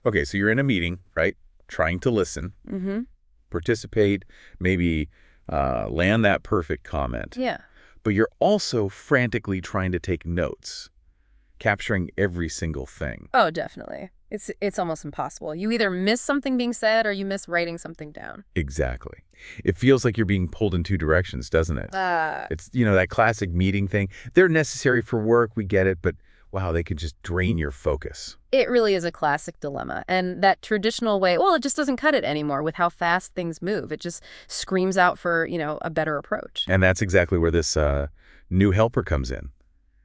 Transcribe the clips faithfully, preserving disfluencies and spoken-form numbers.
Okay, so you're in a meeting, right? Trying to listen, Mm-hmm. participate, maybe uh, land that perfect comment. Yeah. But you're also frantically trying to take notes, capturing every single thing. Oh, definitely. It's it's almost impossible. You either miss something being said or you miss writing something down. Exactly. It feels like you're being pulled in two directions, doesn't it? Uh, It's, you know, that classic meeting thing. They're necessary for work, we get it, but wow, they could just drain your focus. it really is a classic dilemma. And that traditional way, well, it just doesn't cut it anymore with how fast things move. It just screams out for, you know, a better approach. And that's exactly where this uh, new helper comes in.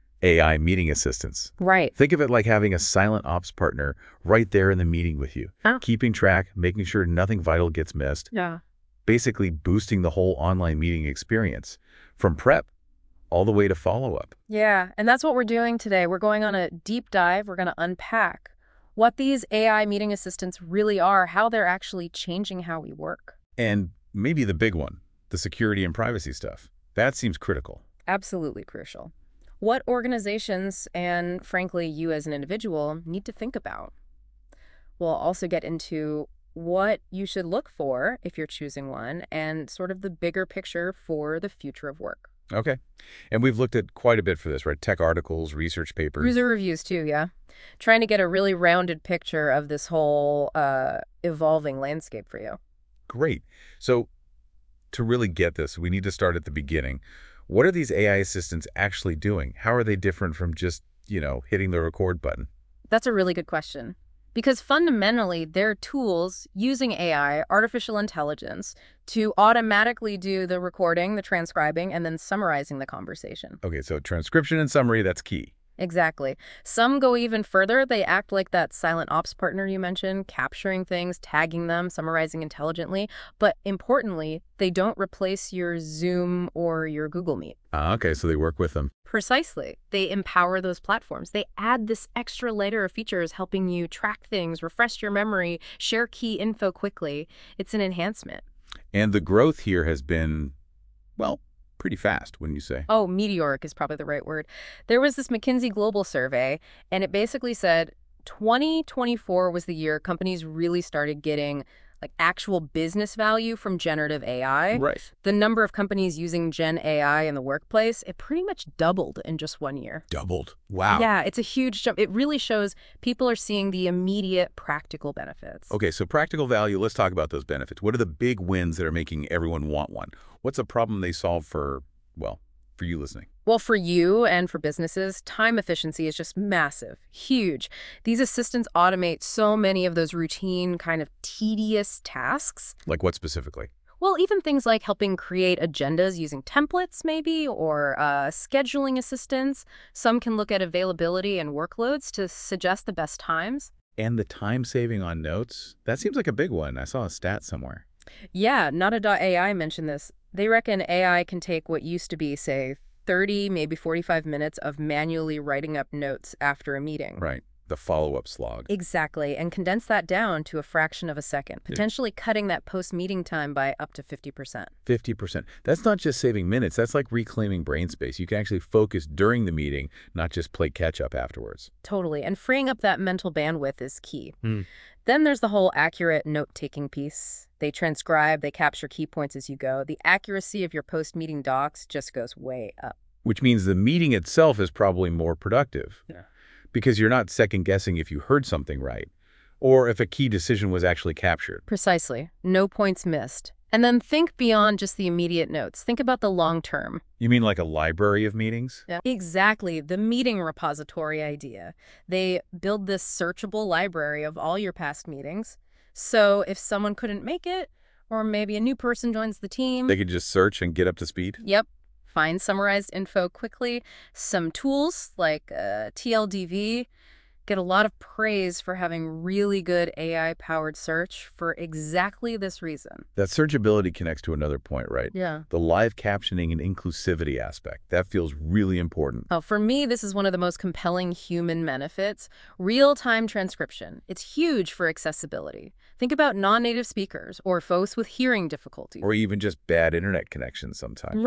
A I meeting assistants. Right. Think of it like having a silent ops partner right there in the meeting with you, Huh? keeping track, making sure nothing vital gets missed, Yeah. basically boosting the whole online meeting experience from prep all the way to follow-up. Yeah, and that's what we're doing today. We're going on a deep dive. We're going to unpack what these A I meeting assistants really are, how they're actually changing how we work. And maybe the big one, the security and privacy stuff. That seems critical. Absolutely crucial. What organizations and, frankly, you as an individual need to think about. We'll also get into what you should look for if you're choosing one and sort of the bigger picture for the future of work. Okay. And we've looked at quite a bit for this, right? Tech articles, research papers. User reviews too, yeah. Trying to get a really rounded picture of this whole uh, evolving landscape for you. Great. So to really get this, we need to start at the beginning. What are these A I assistants actually doing? How are they different from just, you know, hitting the record button? That's a really good question. Because fundamentally, they're tools using A I, artificial intelligence, to automatically do the recording, the transcribing, and then summarizing the conversation. Okay, so transcription and summary, that's key. Exactly. Some go even further. They act like that silent ops partner you mentioned, capturing things, tagging them, summarizing intelligently. But importantly, they don't replace your Zoom or your Google Meet. Ah, okay, so they work with them. Precisely. They empower those platforms. They add this extra layer of features helping you track things, refresh your memory, share key info quickly. It's an enhancement. And the growth here has been, well, pretty fast, wouldn't you say? Oh, meteoric is probably the right word. There was this McKinsey Global survey, and it basically said twenty twenty-four was the year companies really started getting like actual business value from generative A I. Right. The number of companies using Gen A I in the workplace, it pretty much doubled in just one year. Doubled. Wow. Yeah, it's a huge jump. It really shows people are seeing the immediate practical benefits. Okay, so practical value, let's talk about those benefits. What are the big wins that are making everyone want one? What's a problem they solve for, well, for you listening? Well, for you and for businesses, time efficiency is just massive, huge. These assistants automate so many of those routine, kind of tedious tasks. Like what specifically? Well, even things like helping create agendas using templates, maybe, or uh, scheduling assistance. Some can look at availability and workloads to suggest the best times. And the time saving on notes? That seems like a big one. I saw a stat somewhere. Yeah, Nada dot A I mentioned this. They reckon A I can take what used to be, say, thirty, maybe forty-five minutes of manually writing up notes after a meeting. Right. The follow-up slog. Exactly, and condense that down to a fraction of a second, potentially cutting that post-meeting time by up to fifty percent. fifty percent. That's not just saving minutes. That's like reclaiming brain space. You can actually focus during the meeting, not just play catch-up afterwards. Totally, and freeing up that mental bandwidth is key. Hmm. Then there's the whole accurate note-taking piece. They transcribe, they capture key points as you go. The accuracy of your post-meeting docs just goes way up. Which means the meeting itself is probably more productive. Yeah. Because you're not second-guessing if you heard something right, or if a key decision was actually captured. Precisely. No points missed. And then think beyond just the immediate notes. Think about the long term. You mean like a library of meetings? Yeah. Exactly. The meeting repository idea. They build this searchable library of all your past meetings. So if someone couldn't make it, or maybe a new person joins the team. They could just search and get up to speed? Yep. Find summarized info quickly. Some tools like uh, T L D V get a lot of praise for having really good A I-powered search for exactly this reason. That searchability connects to another point, right? Yeah. The live captioning and inclusivity aspect. That feels really important. Oh, for me, this is one of the most compelling human benefits. Real-time transcription. It's huge for accessibility. Think about non-native speakers or folks with hearing difficulties. Or even just bad internet connections sometimes. Right.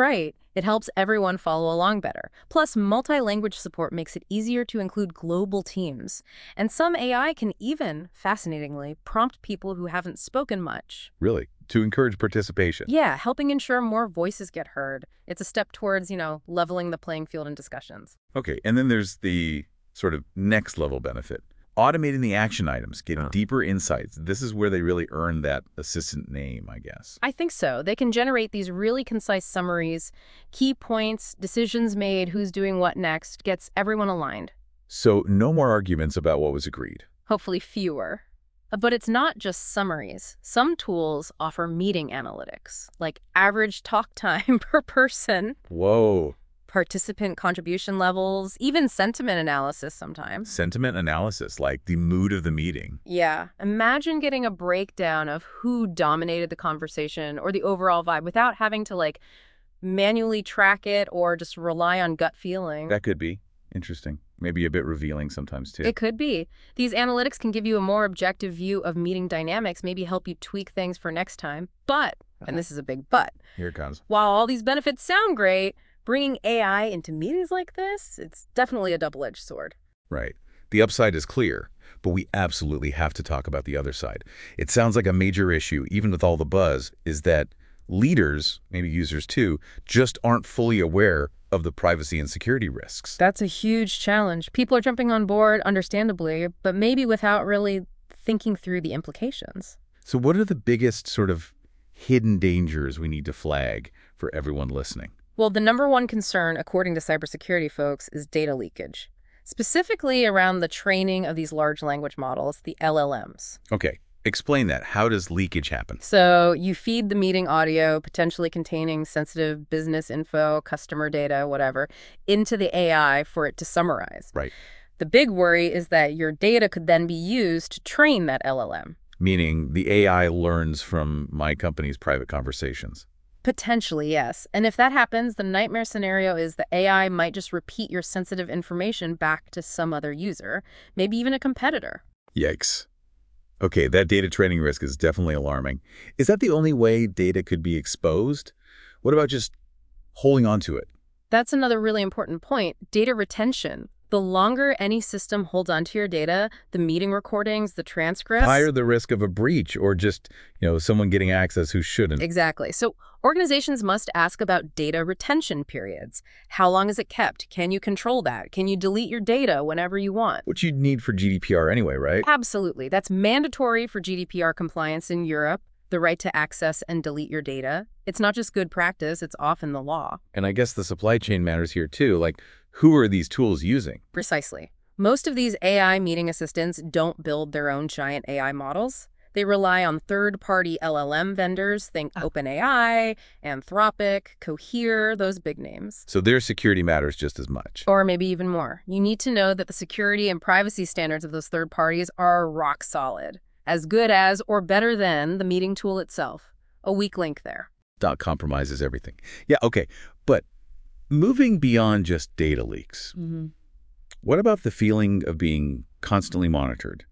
It helps everyone follow along better. Plus, multi-language support makes it easier to include global teams. And some A I can even, fascinatingly, prompt people who haven't spoken much. Really? To encourage participation? Yeah, helping ensure more voices get heard. It's a step towards, you know, leveling the playing field in discussions. Okay, and then there's the sort of next level benefit. Automating the action items, getting deeper insights. This is where they really earn that assistant name, I guess. I think so. They can generate these really concise summaries, key points, decisions made, who's doing what next, gets everyone aligned. So no more arguments about what was agreed. Hopefully fewer. Uh, But it's not just summaries. Some tools offer meeting analytics, like average talk time per person, Whoa. participant contribution levels, even sentiment analysis sometimes. Sentiment analysis, like the mood of the meeting. Yeah. Imagine getting a breakdown of who dominated the conversation or the overall vibe without having to, like, manually track it or just rely on gut feeling. That could be interesting. Maybe a bit revealing sometimes, too. It could be. These analytics can give you a more objective view of meeting dynamics, maybe help you tweak things for next time. But, and this is a big but, Here it comes. while all these benefits sound great, bringing A I into meetings like this, it's definitely a double-edged sword. Right. The upside is clear, but we absolutely have to talk about the other side. It sounds like a major issue, even with all the buzz, is that leaders, maybe users too, just aren't fully aware of the privacy and security risks. That's a huge challenge. People are jumping on board, understandably, but maybe without really thinking through the implications. So what are the biggest sort of hidden dangers we need to flag for everyone listening? Well, the number one concern, according to cybersecurity folks, is data leakage, specifically around the training of these large language models, the L L Ms. Okay, explain that. How does leakage happen? So you feed the meeting audio, potentially containing sensitive business info, customer data, whatever, into the A I for it to summarize. Right. The big worry is that your data could then be used to train that L L M. Meaning the A I learns from my company's private conversations. Potentially, yes. And if that happens, the nightmare scenario is the A I might just repeat your sensitive information back to some other user, maybe even a competitor. Yikes. Okay, that data training risk is definitely alarming. Is that the only way data could be exposed? What about just holding on to it? That's another really important point, data retention. The longer any system holds onto your data, the meeting recordings, the transcripts... Higher the risk of a breach or just, you know, someone getting access who shouldn't. Exactly. So organizations must ask about data retention periods. How long is it kept? Can you control that? Can you delete your data whenever you want? Which you'd need for G D P R anyway, right? Absolutely. That's mandatory for G D P R compliance in Europe, the right to access and delete your data. It's not just good practice, it's often the law. And I guess the supply chain matters here too. Like, who are these tools using? Precisely. Most of these A I meeting assistants don't build their own giant A I models. They rely on third-party L L M vendors, think OpenAI, Anthropic, Cohere, those big names. So their security matters just as much. Or maybe even more. You need to know that the security and privacy standards of those third parties are rock solid, as good as or better than the meeting tool itself. A weak link there. Dot compromises everything. Yeah, okay. But moving beyond just data leaks, Mm-hmm. what about the feeling of being constantly monitored?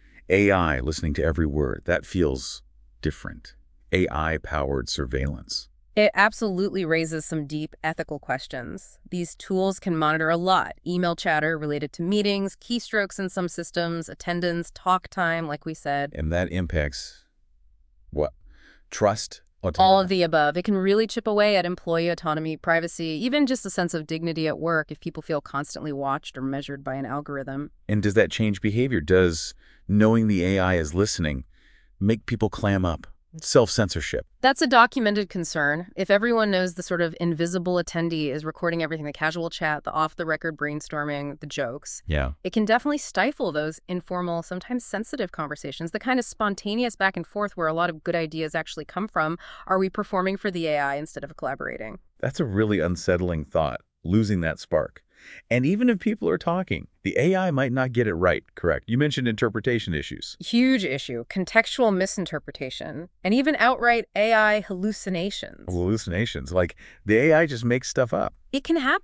A I listening to every word, that feels different. A I-powered surveillance. It absolutely raises some deep ethical questions. These tools can monitor a lot. Email chatter related to meetings, keystrokes in some systems, attendance, talk time, like we said. And that impacts what? Trust? All of the above. It can really chip away at employee autonomy, privacy, even just a sense of dignity at work if people feel constantly watched or measured by an algorithm. And does that change behavior? Does knowing the A I is listening make people clam up? Self-censorship. That's a documented concern. If everyone knows the sort of invisible attendee is recording everything, the casual chat, the off-the-record brainstorming, the jokes, Yeah. it can definitely stifle those informal, sometimes sensitive conversations, the kind of spontaneous back and forth where a lot of good ideas actually come from. Are we performing for the A I instead of collaborating? That's a really unsettling thought, losing that spark. And even if people are talking, the A I might not get it right, correct? You mentioned interpretation issues. Huge issue, contextual misinterpretation, and even outright A I hallucinations. Hallucinations, like the A I just makes stuff up. It can happen.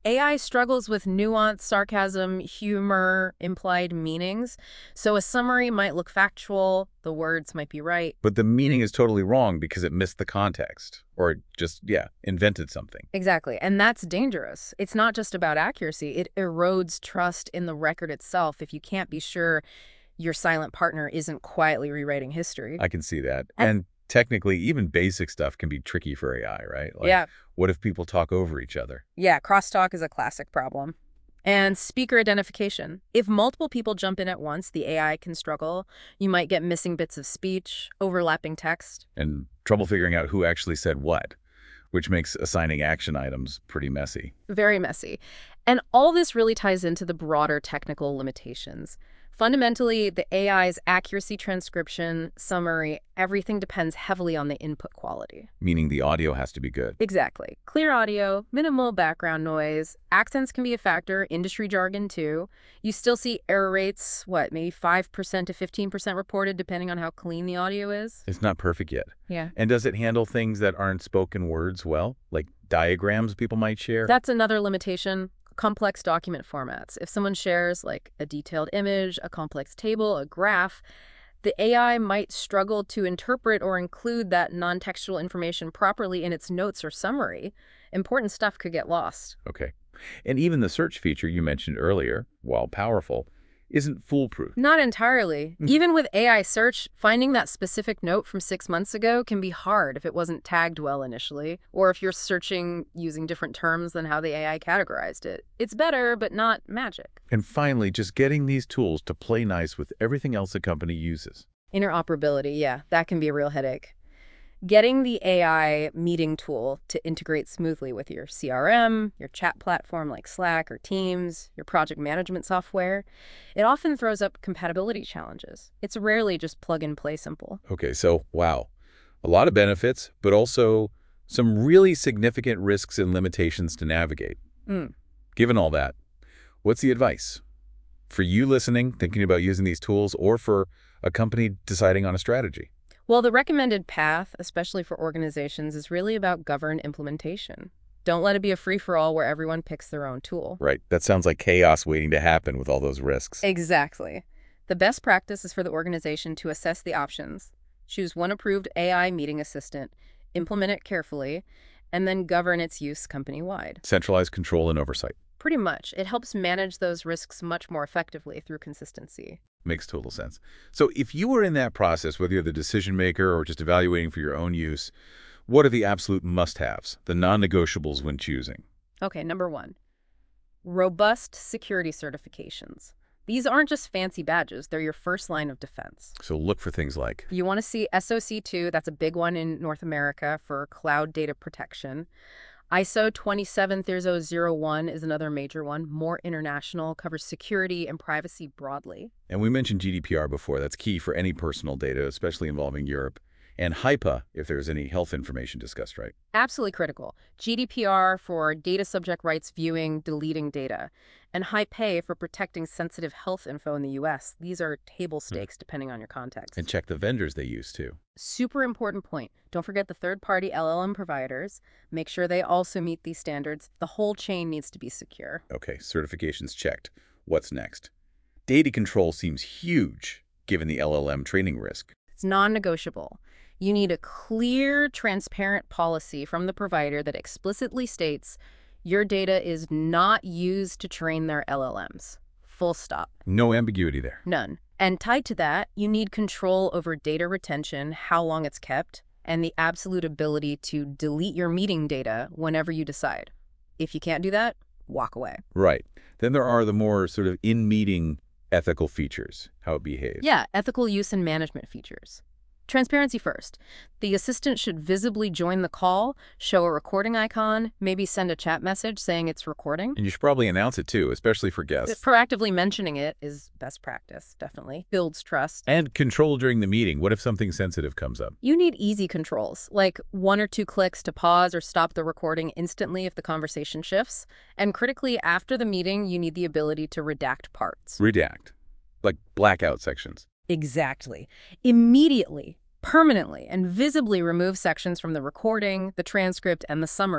A I struggles with nuance, sarcasm, humor, implied meanings. So a summary might look factual, the words might be right. But the meaning is totally wrong because it missed the context. Or it just, yeah, invented something. Exactly. And that's dangerous. It's not just about accuracy. It erodes trust in the record itself if you can't be sure your silent partner isn't quietly rewriting history. I can see that. And- And technically, even basic stuff can be tricky for A I, right? Like, Yeah. what if people talk over each other? Yeah, crosstalk is a classic problem. And speaker identification. If multiple people jump in at once, the A I can struggle. You might get missing bits of speech, overlapping text. And trouble figuring out who actually said what, which makes assigning action items pretty messy. Very messy. And all this really ties into the broader technical limitations. Fundamentally, the A I's accuracy, transcription, summary, everything depends heavily on the input quality. Meaning the audio has to be good. Exactly. Clear audio, minimal background noise, accents can be a factor, industry jargon too. You still see error rates, what, maybe five percent to fifteen percent reported depending on how clean the audio is? It's not perfect yet. Yeah. And does it handle things that aren't spoken words well, like diagrams people might share? That's another limitation. Complex document formats. If someone shares like a detailed image, a complex table, a graph, the A I might struggle to interpret or include that non-textual information properly in its notes or summary. Important stuff could get lost. Okay. And even the search feature you mentioned earlier, while powerful, isn't foolproof. Not entirely. Even with A I search, finding that specific note from six months ago can be hard if it wasn't tagged well initially, or if you're searching using different terms than how the A I categorized it. It's better, but not magic. And finally, just getting these tools to play nice with everything else a company uses. Interoperability, yeah, that can be a real headache. Getting the A I meeting tool to integrate smoothly with your C R M, your chat platform like Slack or Teams, your project management software, it often throws up compatibility challenges. It's rarely just plug and play simple. Okay, so wow, a lot of benefits, but also some really significant risks and limitations to navigate. Mm. Given all that, what's the advice? For you listening, thinking about using these tools, or for a company deciding on a strategy? Well, the recommended path, especially for organizations, is really about governed implementation. Don't let it be a free-for-all where everyone picks their own tool. Right. That sounds like chaos waiting to happen with all those risks. Exactly. The best practice is for the organization to assess the options, choose one approved A I meeting assistant, implement it carefully, and then govern its use company-wide. Centralized control and oversight. Pretty much. It helps manage those risks much more effectively through consistency. Makes total sense. So if you were in that process, whether you're the decision maker or just evaluating for your own use, what are the absolute must-haves, the non-negotiables when choosing? Okay, number one, robust security certifications. These aren't just fancy badges, they're your first line of defense. So look for things like You want to see S O C two, that's a big one in North America for cloud data protection. I S O twenty-seven thousand one is another major one, more international, covers security and privacy broadly. And we mentioned G D P R before. That's key for any personal data, especially involving Europe. And HIPAA, if there's any health information discussed, right? Absolutely critical. G D P R for data subject rights viewing, deleting data. And HIPAA for protecting sensitive health info in the U S. These are table stakes depending on your context. And check the vendors they use, too. Super important point. Don't forget the third-party L L M providers. Make sure they also meet these standards. The whole chain needs to be secure. Okay, certifications checked. What's next? Data control seems huge, given the L L M training risk. It's non-negotiable. You need a clear, transparent policy from the provider that explicitly states your data is not used to train their L L Ms. Full stop. No ambiguity there. None. And tied to that, you need control over data retention, how long it's kept, and the absolute ability to delete your meeting data whenever you decide. If you can't do that, walk away. Right. Then there are the more sort of in-meeting ethical features, how it behaves. Yeah, ethical use and management features. Transparency first. The assistant should visibly join the call, show a recording icon, maybe send a chat message saying it's recording. And you should probably announce it, too, especially for guests. Proactively mentioning it is best practice, definitely. Builds trust. And control during the meeting. What if something sensitive comes up? You need easy controls, like one or two clicks to pause or stop the recording instantly if the conversation shifts. And critically, after the meeting, you need the ability to redact parts. Redact. Like blackout sections. Exactly. Immediately, permanently, and visibly remove sections from the recording, the transcript, and the summary.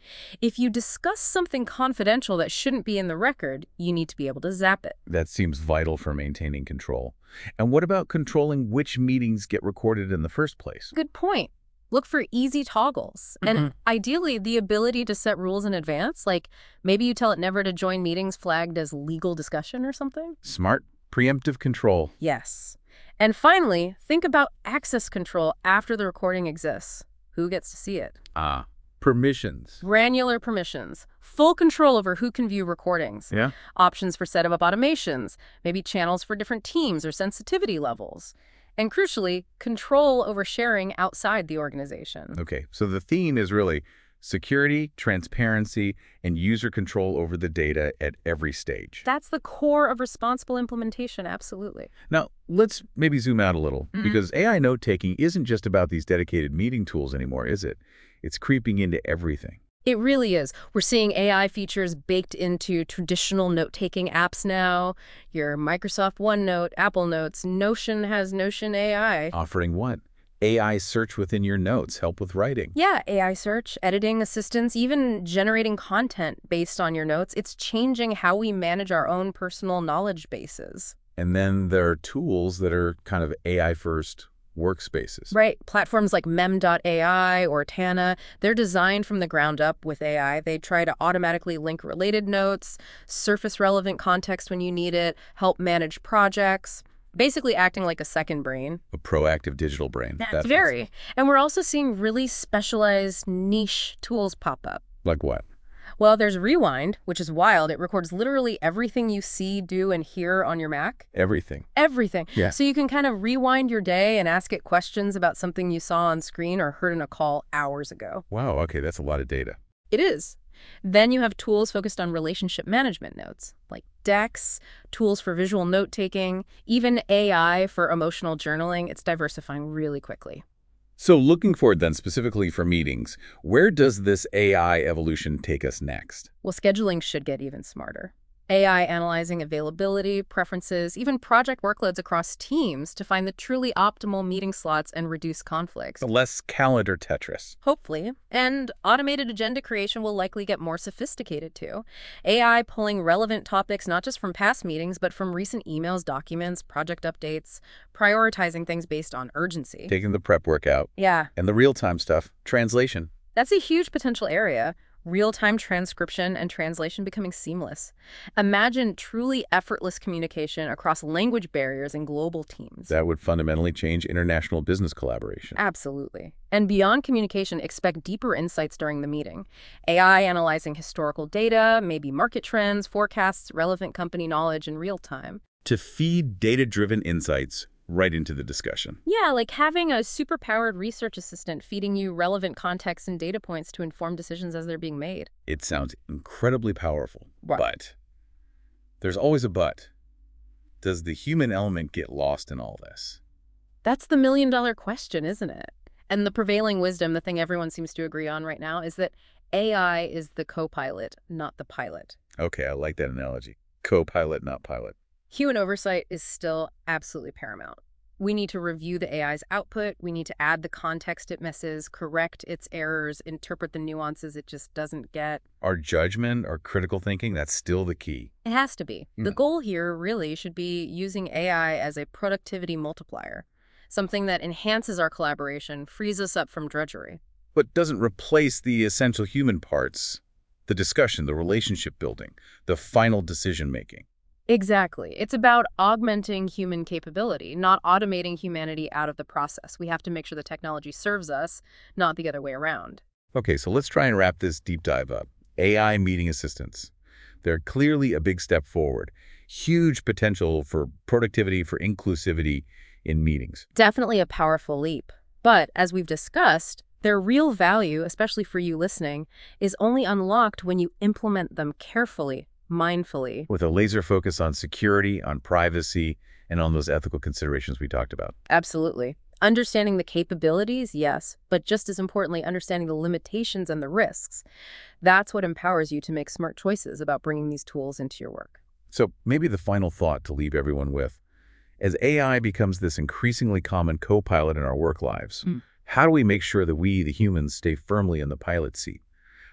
If you discuss something confidential that shouldn't be in the record, you need to be able to zap it. That seems vital for maintaining control. And what about controlling which meetings get recorded in the first place? Good point. Look for easy toggles. Mhm. And ideally, the ability to set rules in advance, like maybe you tell it never to join meetings flagged as legal discussion or something. Smart, preemptive control. Yes. And finally, think about access control after the recording exists. Who gets to see it? Ah, permissions. Granular permissions. Full control over who can view recordings. Yeah? Options for set up automations. Maybe channels for different teams or sensitivity levels. And crucially, control over sharing outside the organization. Okay, so the theme is really security, transparency, and user control over the data at every stage. That's the core of responsible implementation, absolutely. Now, let's maybe zoom out a little, Mhm. because A I note-taking isn't just about these dedicated meeting tools anymore, is it? It's creeping into everything. It really is. We're seeing A I features baked into traditional note-taking apps now. Your Microsoft OneNote, Apple Notes, Notion has Notion A I. Offering what? A I search within your notes, help with writing. Yeah, A I search, editing assistance, even generating content based on your notes. It's changing how we manage our own personal knowledge bases. And then there are tools that are kind of A I-first workspaces. Right. Platforms like mem dot A I or Tana, they're designed from the ground up with A I. They try to automatically link related notes, surface relevant context when you need it, help manage projects, basically acting like a second brain. A proactive digital brain. That's very. And we're also seeing really specialized niche tools pop up. Like what? Well, there's Rewind, which is wild. It records literally everything you see, do, and hear on your Mac. Everything. Everything. Yeah. So you can kind of rewind your day and ask it questions about something you saw on screen or heard in a call hours ago. Wow, okay, that's a lot of data. It is. Then you have tools focused on relationship management notes, like Dex, tools for visual note-taking, even A I for emotional journaling. It's diversifying really quickly. So looking forward then specifically for meetings, where does this A I evolution take us next? Well, scheduling should get even smarter. A I analyzing availability, preferences, even project workloads across teams to find the truly optimal meeting slots and reduce conflicts. Less calendar Tetris. Hopefully. And automated agenda creation will likely get more sophisticated too. A I pulling relevant topics not just from past meetings, but from recent emails, documents, project updates, prioritizing things based on urgency. Taking the prep work out. Yeah, And the real-time stuff, translation. that's a huge potential area. Real-time transcription and translation becoming seamless. Imagine truly effortless communication across language barriers and global teams. That would fundamentally change international business collaboration. Absolutely. And beyond communication, expect deeper insights during the meeting. A I analyzing historical data, maybe market trends, forecasts, relevant company knowledge in real time. To feed data-driven insights right into the discussion. Yeah, like having a super-powered research assistant feeding you relevant context and data points to inform decisions as they're being made. It sounds incredibly powerful. Right. But there's always a but. Does the human element get lost in all this? That's the million-dollar question, isn't it? And the prevailing wisdom, the thing everyone seems to agree on right now, is that A I is the co-pilot, not the pilot. Okay, I like that analogy. Co-pilot, not pilot. Human oversight is still absolutely paramount. We need to review the A I's output. We need to add the context it misses, correct its errors, interpret the nuances it just doesn't get. Our judgment, our critical thinking, that's still the key. It has to be. The Mm. goal here really should be using A I as a productivity multiplier, something that enhances our collaboration, frees us up from drudgery. But doesn't replace the essential human parts, the discussion, the relationship building, the final decision making. Exactly. It's about augmenting human capability, not automating humanity out of the process. We have to make sure the technology serves us, not the other way around. Okay, so let's try and wrap this deep dive up. A I meeting assistants. They're clearly a big step forward. Huge potential for productivity, for inclusivity in meetings. Definitely a powerful leap. But as we've discussed, their real value, especially for you listening, is only unlocked when you implement them carefully, mindfully. With a laser focus on security, on privacy, and on those ethical considerations we talked about. Absolutely. Understanding the capabilities, yes, but just as importantly, understanding the limitations and the risks. That's what empowers you to make smart choices about bringing these tools into your work. So maybe the final thought to leave everyone with. As A I becomes this increasingly common co-pilot in our work lives, Mm. how do we make sure that we, the humans, stay firmly in the pilot seat?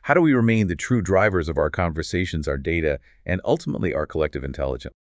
How do we remain the true drivers of our conversations, our data, and ultimately our collective intelligence?